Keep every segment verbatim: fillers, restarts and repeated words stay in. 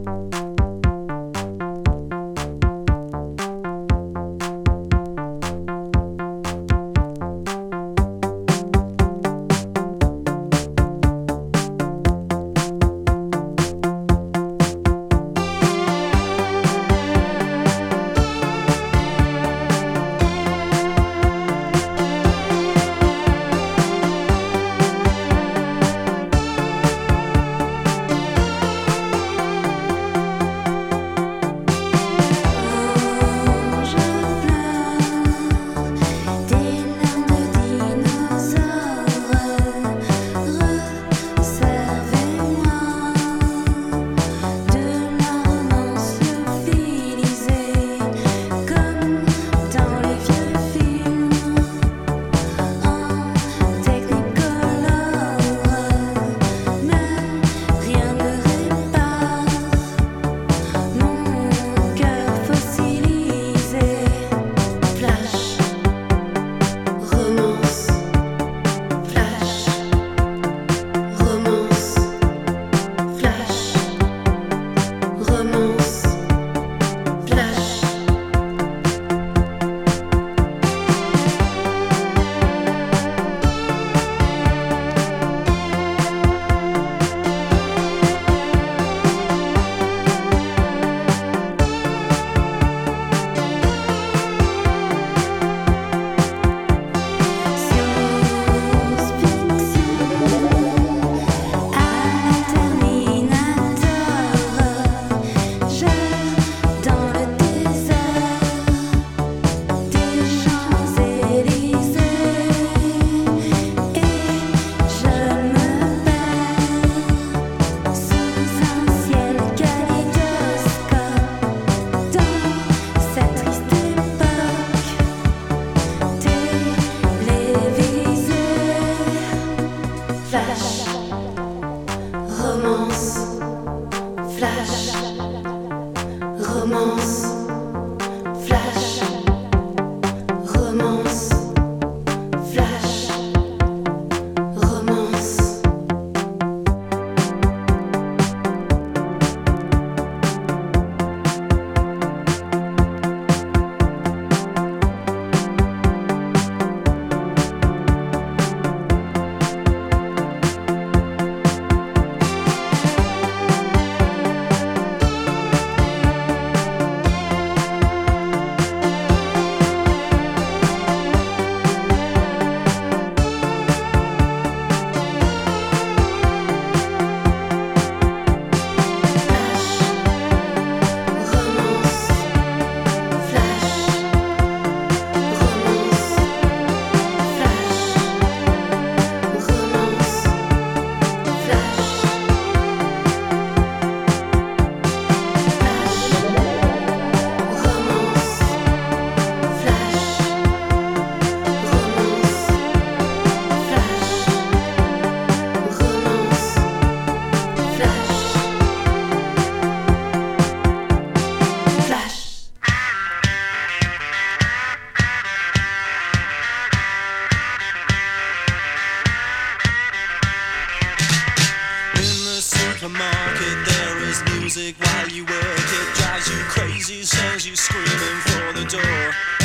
supermarket, there is music while you work. It drives you crazy, sends you screaming for the door.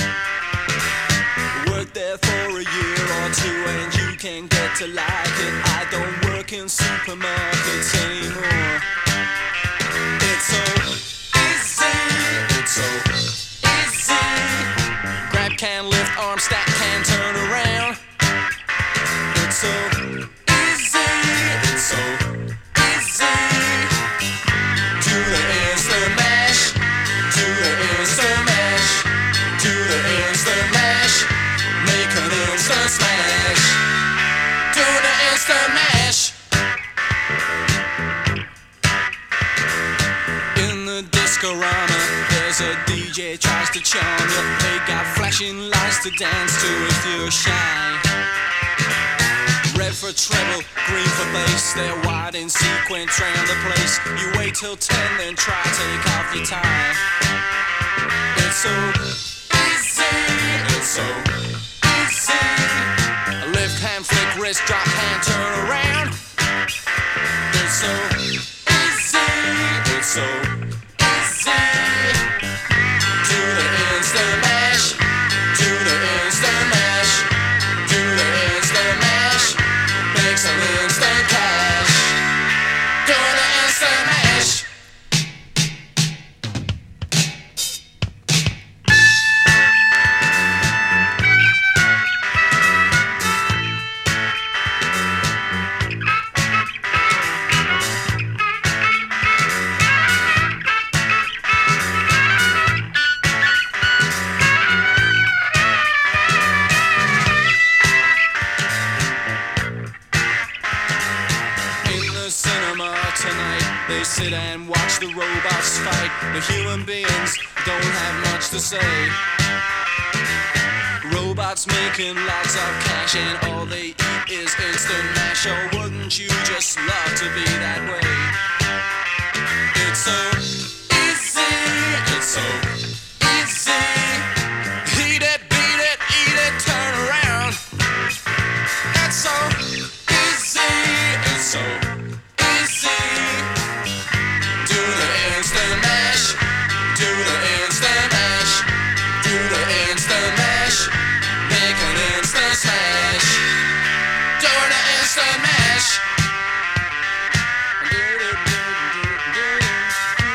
Work there for a year or two and you can get to like it. I don't work in supermarkets anymore. It's so easy, it's so easy. Grab can, lift, arm, stack can, turn around. It's so easy, it's so easy. Do the instant mash, do the instant mash, do the instant mash. Make an instant smash. Do the instant mash. In the disco-rama, there's a D J tries to charm you. They got flashing lights to dance to if you're shy. Red for treble, green for bass. They're wide in sequence round the place. You wait till ten, then try take off your tie. It's so easy, it's so easy. Lift hand, flick wrist, drop hand, turn around. It's so easy, it's so the robots fight, the human beings don't have much to say. Robots making lots of cash and all they eat is instant mash. Oh, wouldn't you just love to be that way? It's so easy, it's so easy. Eat it, beat it, eat it, turn around. It's so easy, it's so easy. Do the instant mash, do the instant mash, do the instant mash. Make an instant smash. Doing the instant mash.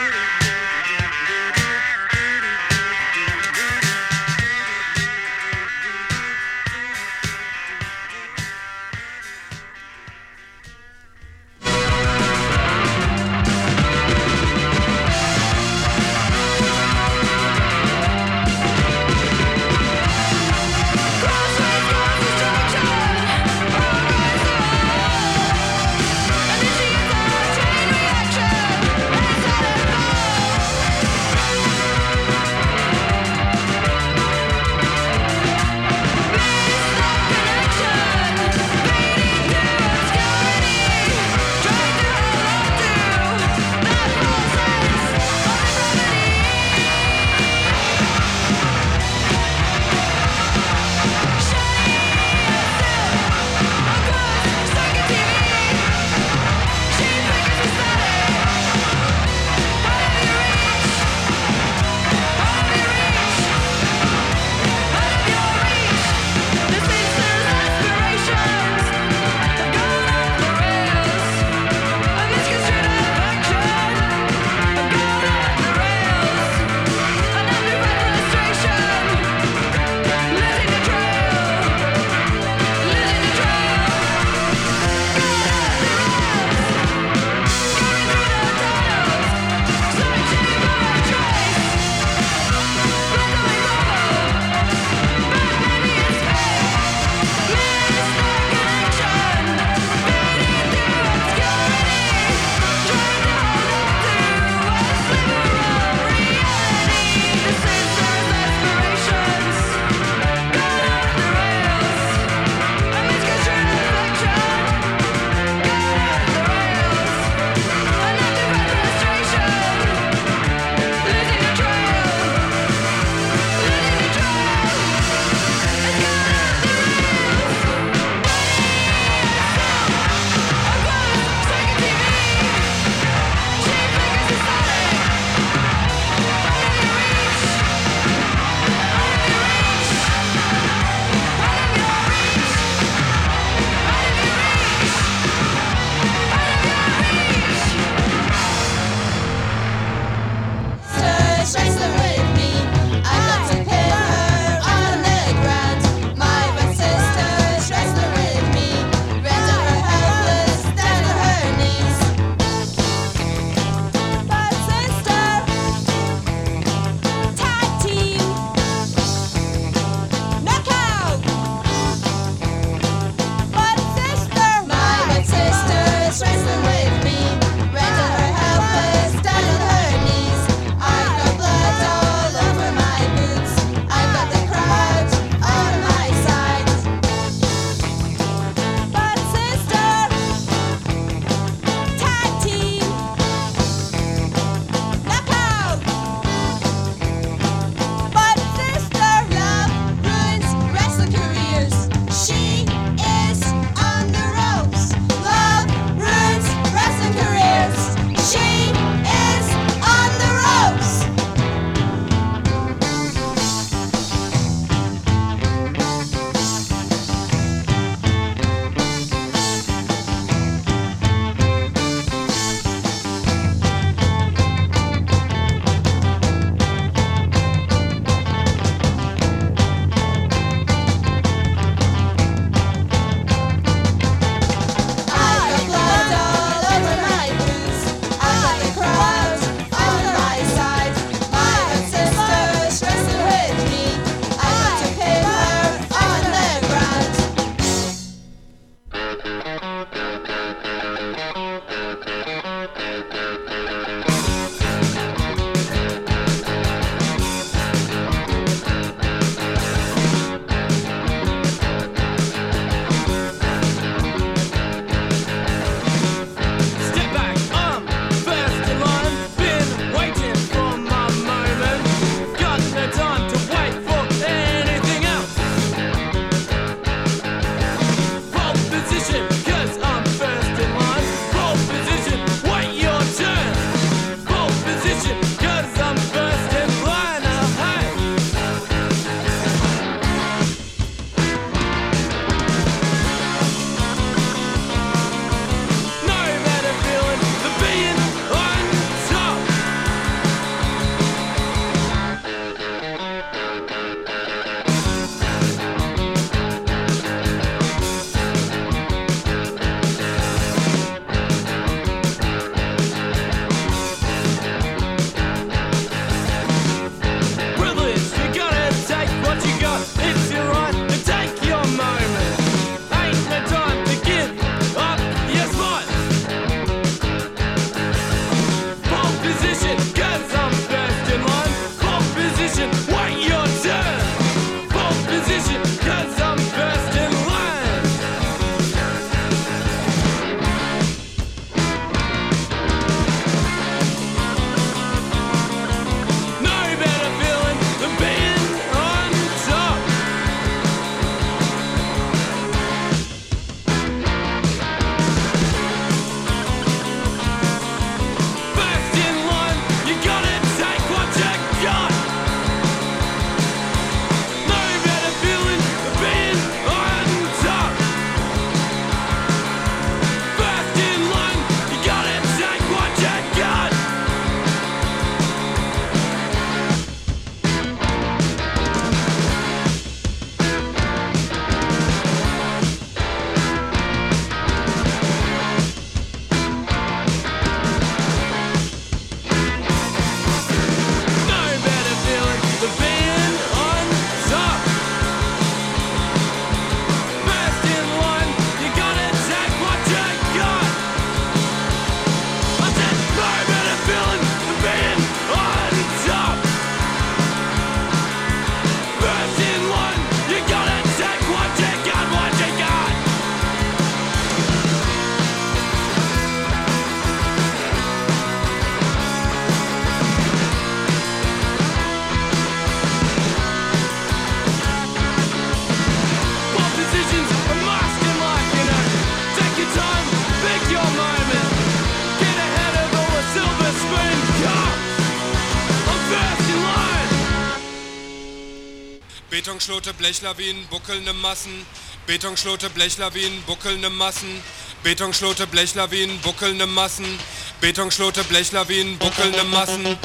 Betonschlote, Blechlawinen, buckelnde Massen. Betonschlote, Blechlawinen, buckelnde Massen. Betonschlote, Blechlawinen, buckelnde Massen. Betonschlote, Blechlawinen, buckelnde Massen.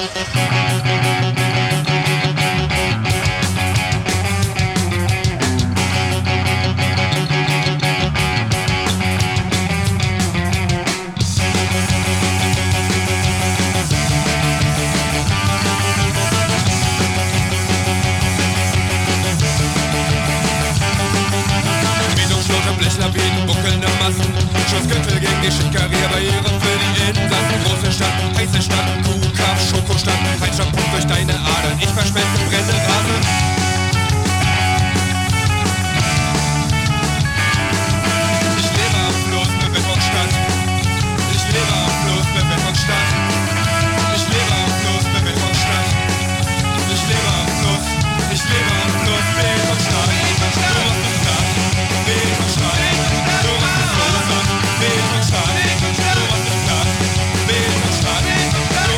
Blechlawinen, buckelnde Massen, Schussgürtel gegen die Schickeria-Barriere für die Insassen. Große Stadt, heiße Stadt, Kuhkaff, Schokostadt, Peitscher pumpt durch deine Adern, ich verschmelze brennende Rase. Ich lebe am Fluss, Beweckungsstadt. Ich lebe am Fluss, Beweckungsstadt. Ich lebe am Fluss, Beweckungsstadt. Ich lebe am Fluss, ich lebe am Fluss, Beweckungsstadt. Betonstadt, du machst es Betonstadt, Betonstadt, du machst es platt. Betonstadt, Betonstadt, du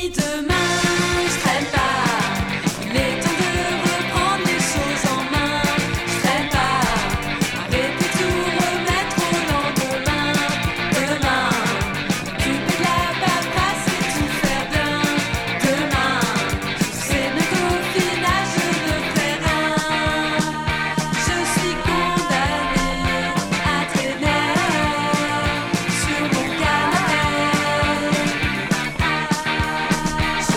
Sur mon canapé,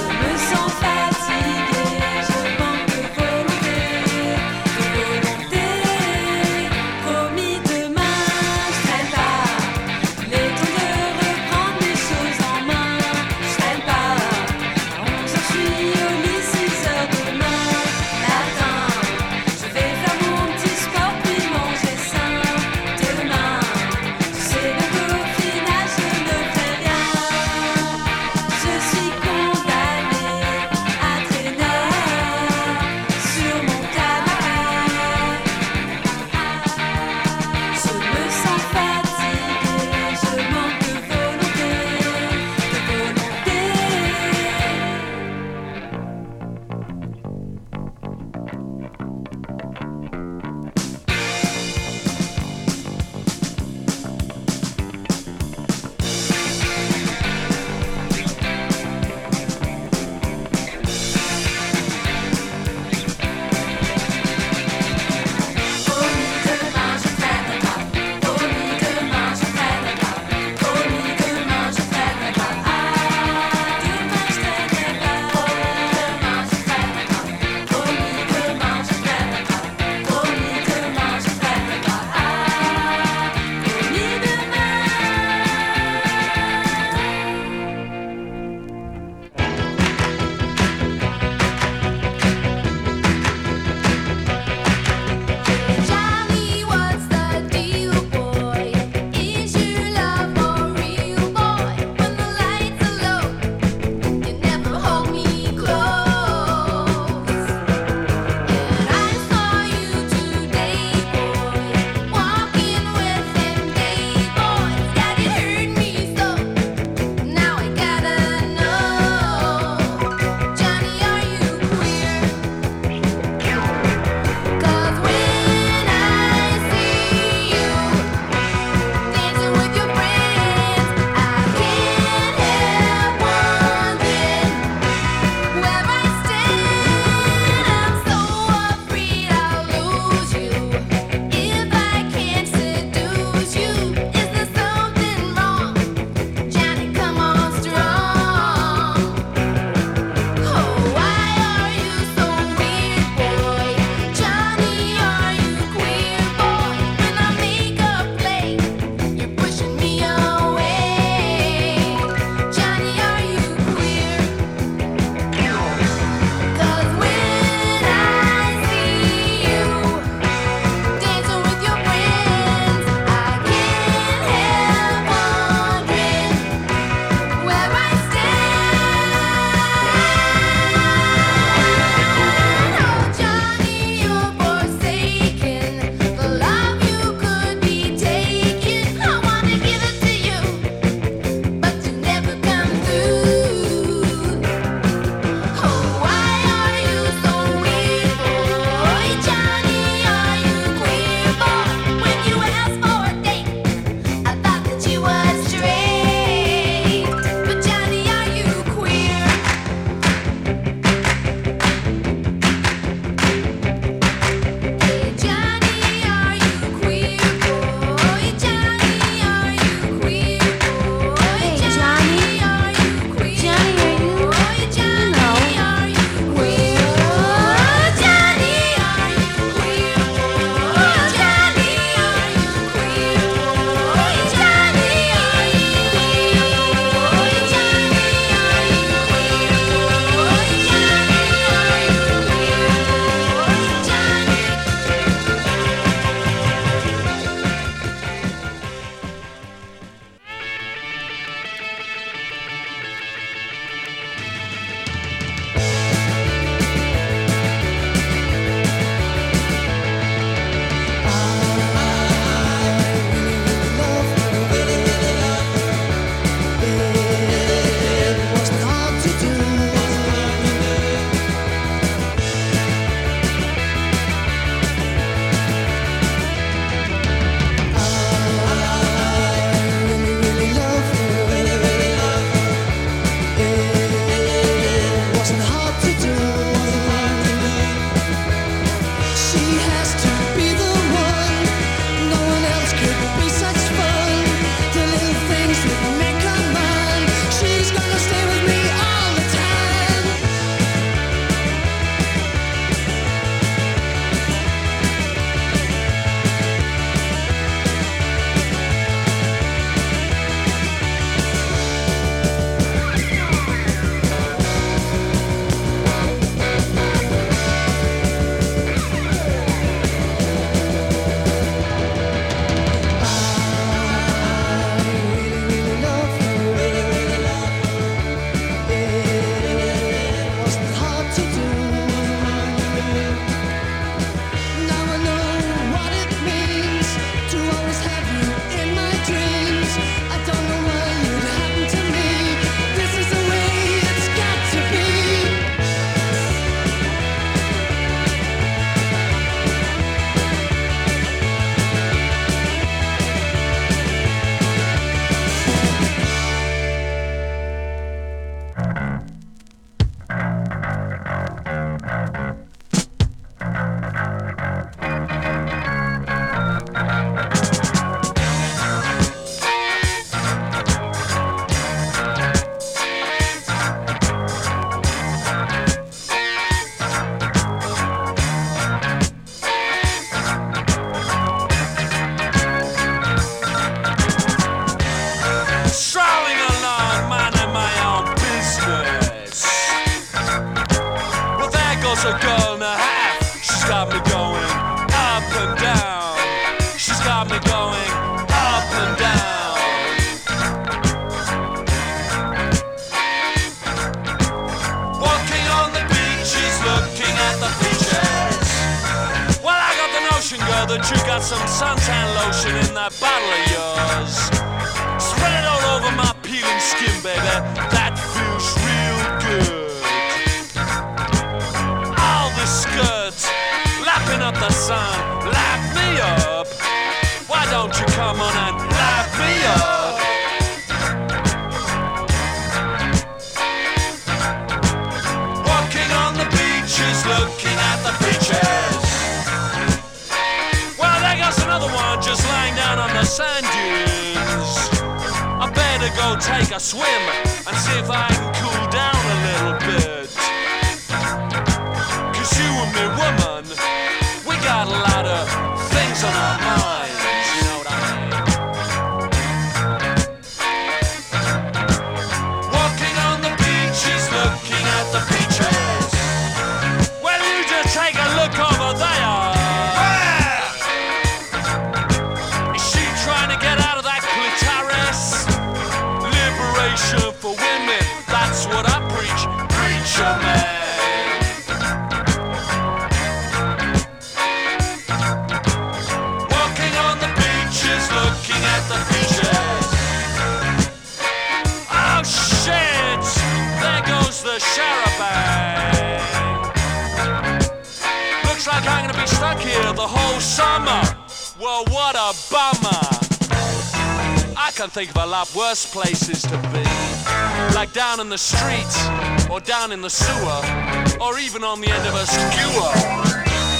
that you got some suntan lotion in that bottle of yours. Spread it all over my peeling skin, baby. That feels real good. All the skirts, lapping up the sun, lap me up. Why don't you come on and lap me up? Walking on the beaches, looking at the beaches. Well, there goes another one just lying down on the sand dunes. I better go take a swim and see if I can cool down a little bit. Cause you and me, woman, we got a lot of things on our minds, you know what I mean? Walking on the beaches, looking at the beaches. Well, you just take a look over there. Is she trying to get out of that clitoris? Liberation for women, that's what I preach, preacher man. Walking on the beaches, looking at the beaches. Oh shit, there goes the charabanc. Looks like I'm gonna be stuck here the whole summer. Well, what a bummer. I can think of a lot worse places to be, like down in the street, or down in the sewer, or even on the end of a skewer.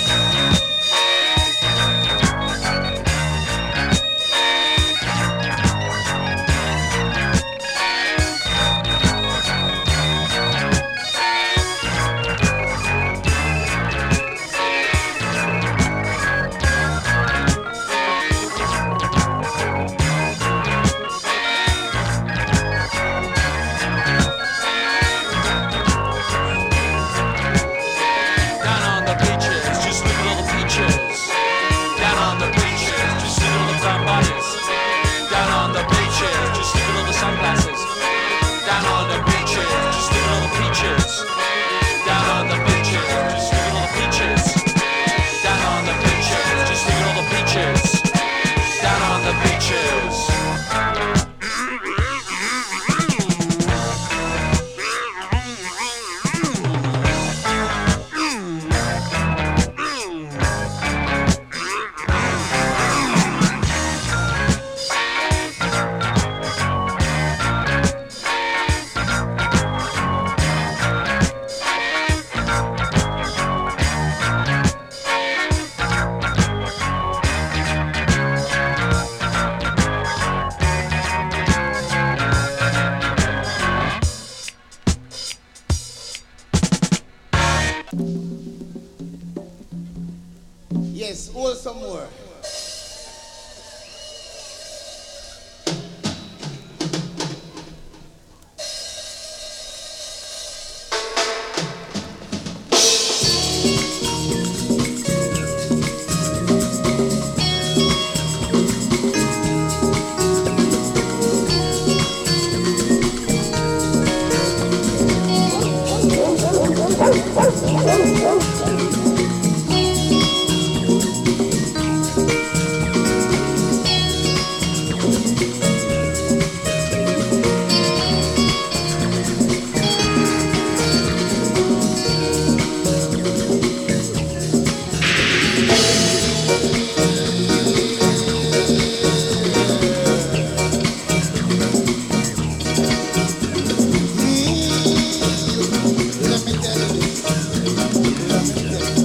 Yes, all some more. Let me tell you this. Let me tell you.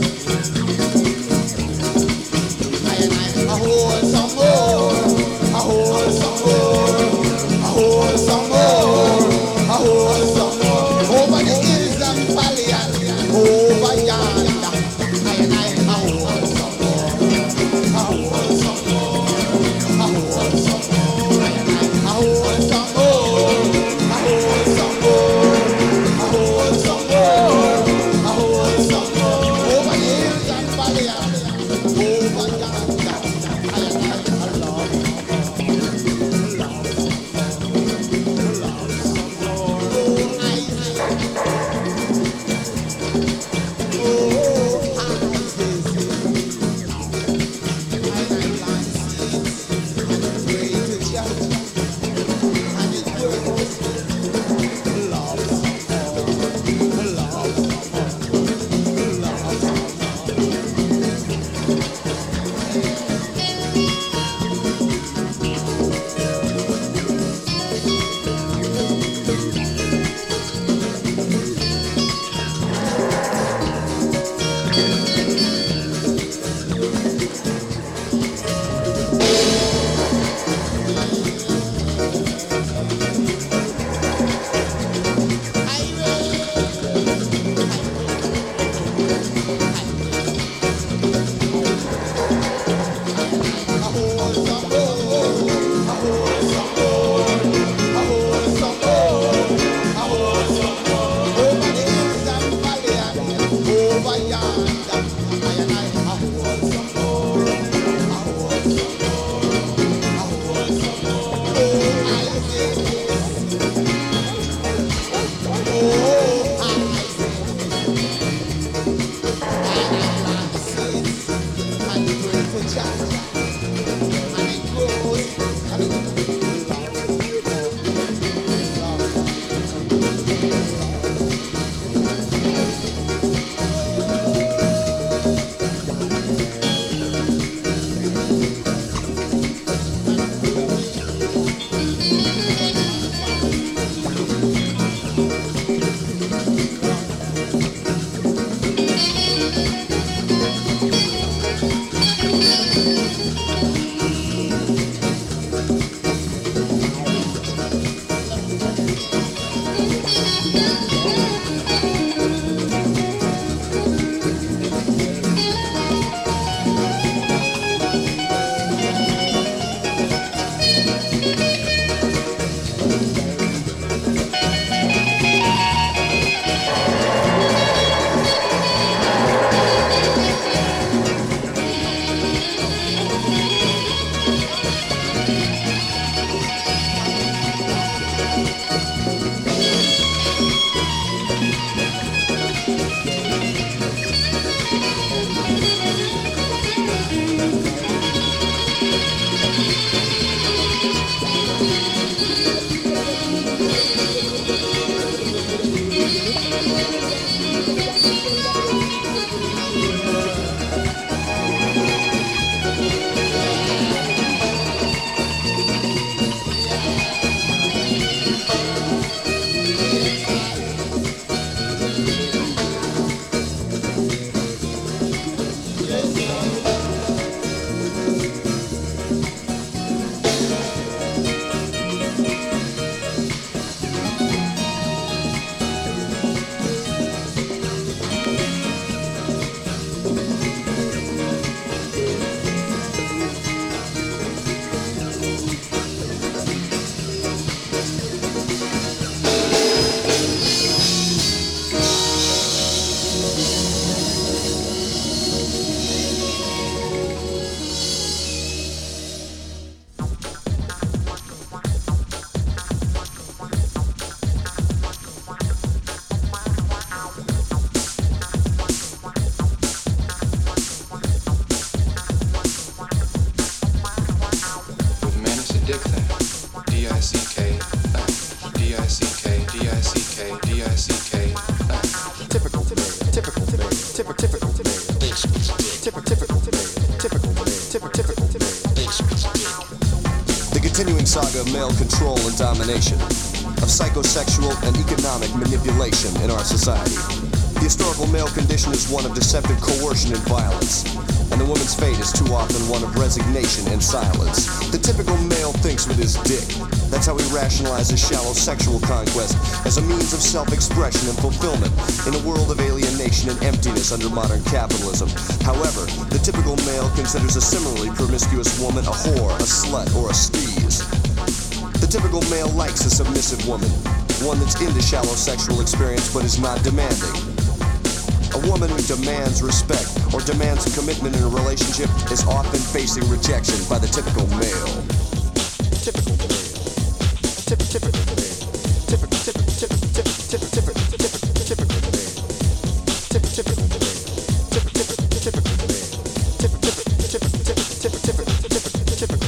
of male control and domination, of psychosexual and economic manipulation in our society. The historical male condition is one of deceptive coercion and violence, and the woman's fate is too often one of resignation and silence. The typical male thinks with his dick. That's how he rationalizes shallow sexual conquest as a means of self-expression and fulfillment in a world of alienation and emptiness under modern capitalism. However, the typical male considers a similarly promiscuous woman a whore, a slut, or a steez. The typical male likes a submissive woman, one that's into shallow sexual experience but is not demanding. A woman who demands respect or demands a commitment in a relationship is often facing rejection by the typical male. Typical male. Typical male. Typical, typical, typical, typical, typical, typical, typical male. Typical male. Typical, typical, typical male. Typical, typical, typical, typical, typical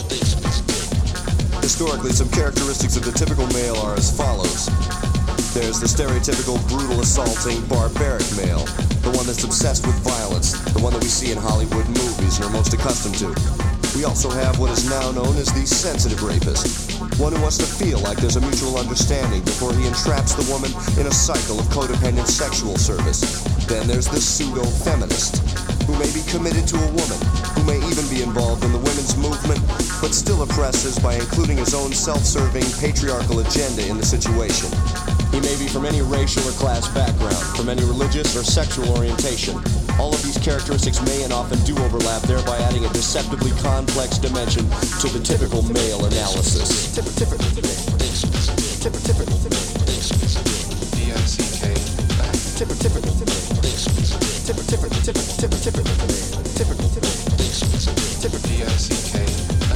male. Historically, some characteristics of the typical male are as follows. There's the stereotypical brutal, assaulting, barbaric male, the one that's obsessed with violence, the one that we see in Hollywood movies and are most accustomed to. We also have what is now known as the sensitive rapist, one who wants to feel like there's a mutual understanding before he entraps the woman in a cycle of codependent sexual service. Then there's the pseudo-feminist, who may be committed to a woman, who may even be involved in the women's movement, but still oppresses by including his own self-serving patriarchal agenda in the situation. He may be from any racial or class background, from any religious or sexual orientation. All of these characteristics may and often do overlap, thereby adding a deceptively complex dimension to the typical male analysis. Typical male. Typical male. D I C K. Typical male. Typical, typical, typical, typical male. Typical male. Typical D I C K.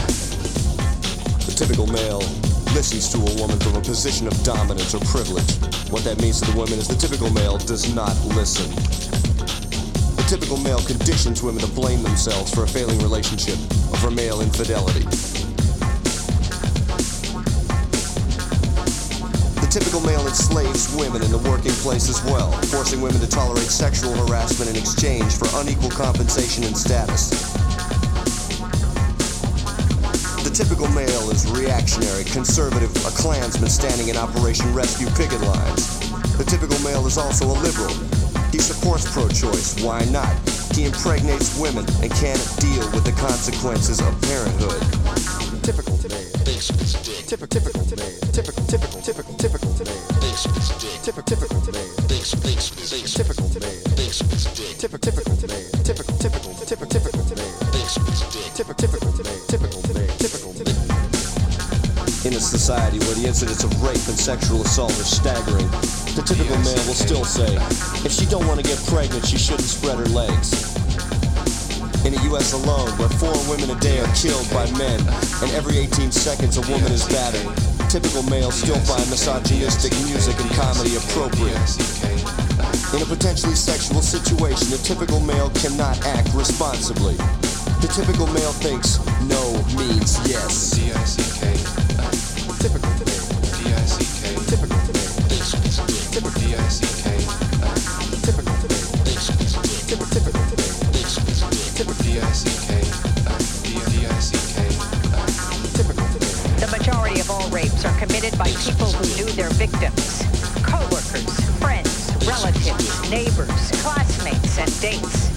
The typical male listens to a woman from a position of dominance or privilege. What that means to the women is the typical male does not listen. The typical male conditions women to blame themselves for a failing relationship or for male infidelity. The typical male enslaves women in the working place as well, forcing women to tolerate sexual harassment in exchange for unequal compensation and status. The typical male is reactionary, conservative, a Klansman standing in Operation Rescue picket lines. The typical male is also a liberal. He supports pro-choice. Why not? He impregnates women and can't deal with the consequences of parenthood. Typical male. Typical, typical male. Typical, typical, typical, typical male. Typical, typical male. Typical male. Typical, typical male. Typical, typical, typical, typical male. Typical, typical male. Typical male. Typical male. In a society where the incidents of rape and sexual assault are staggering, the typical man will still say, if she don't want to get pregnant, she shouldn't spread her legs. In the U S alone, where four women a day are killed by men, and every eighteen seconds a woman is battered, typical males still find misogynistic music and comedy appropriate. In a potentially sexual situation, the typical male cannot act responsibly. The typical male thinks no means yes. D I C K. Typical male. D I C K. Typical male. Typical D I C K. Typical male. Typical typical male. Typical D I C K. D I C K. Typical male. The majority of all rapes are committed by people who knew their victims. Co-workers, friends, relatives, neighbors, classmates, and dates.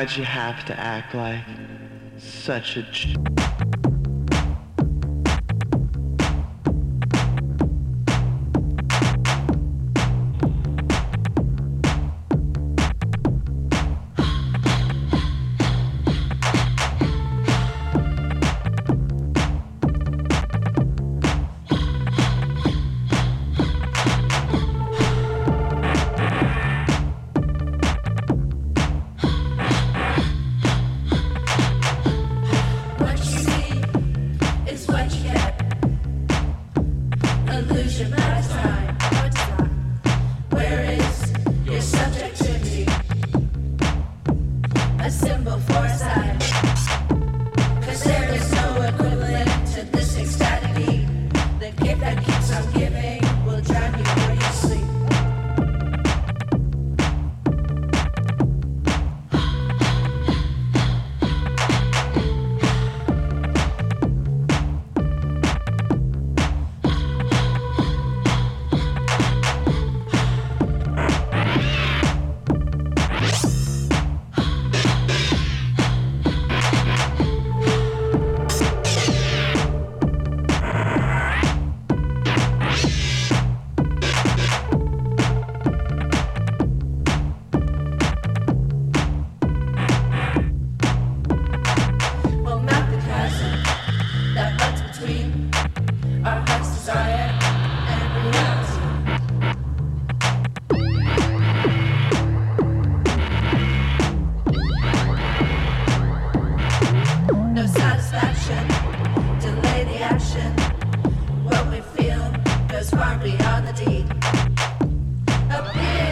Why'd you have to act like such a j-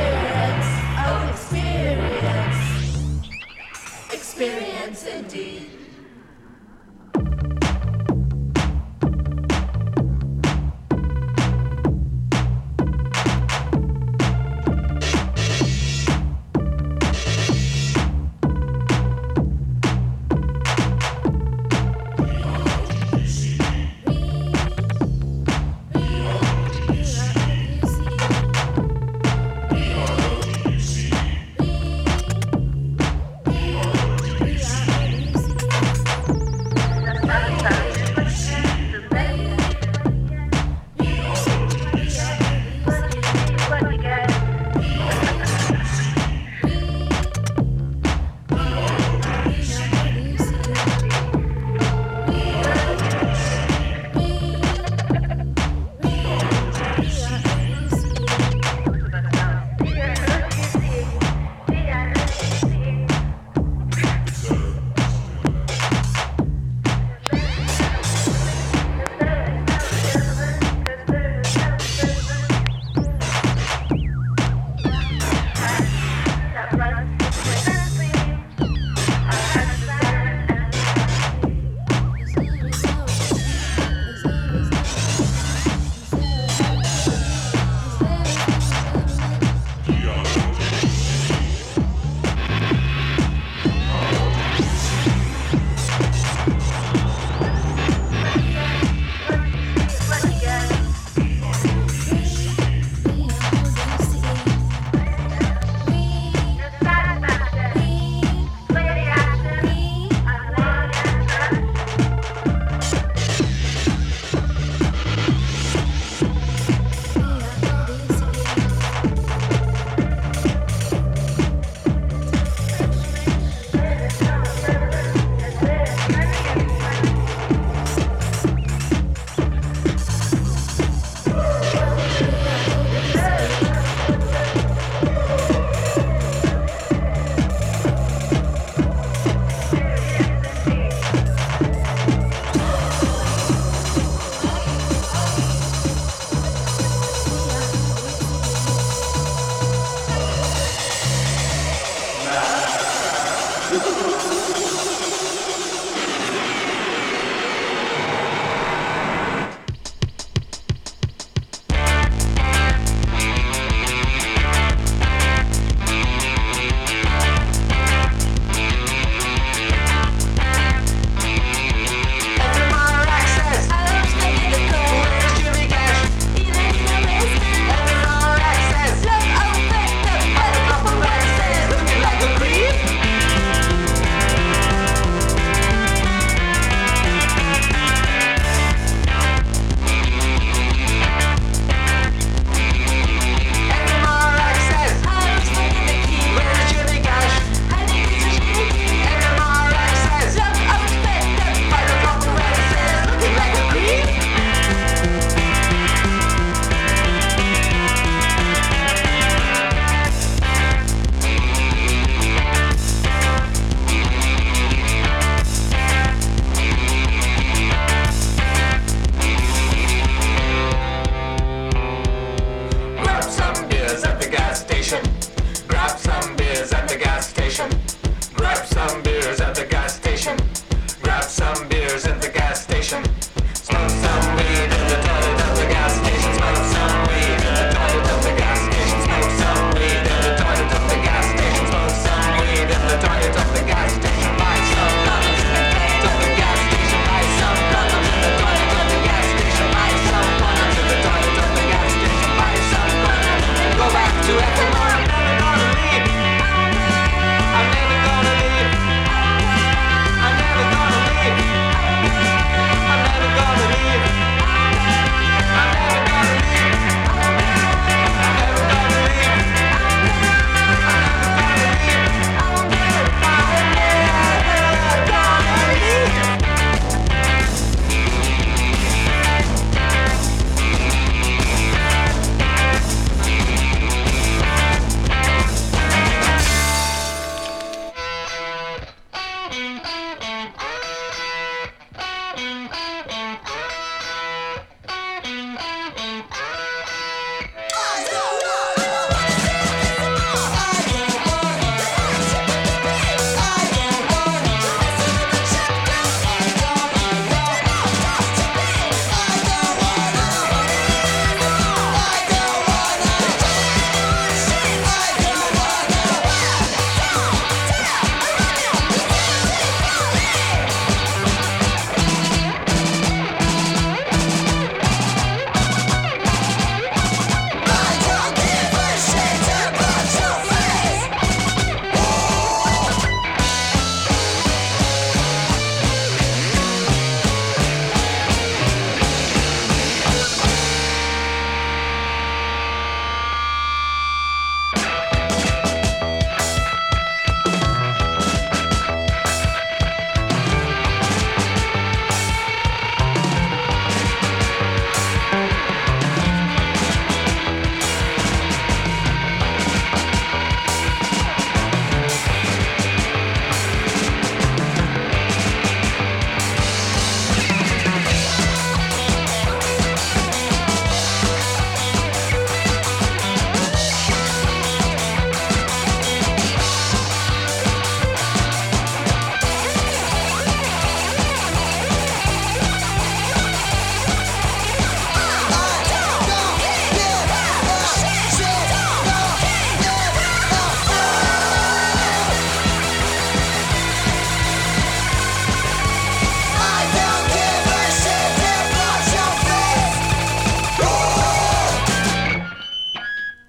Experience indeed.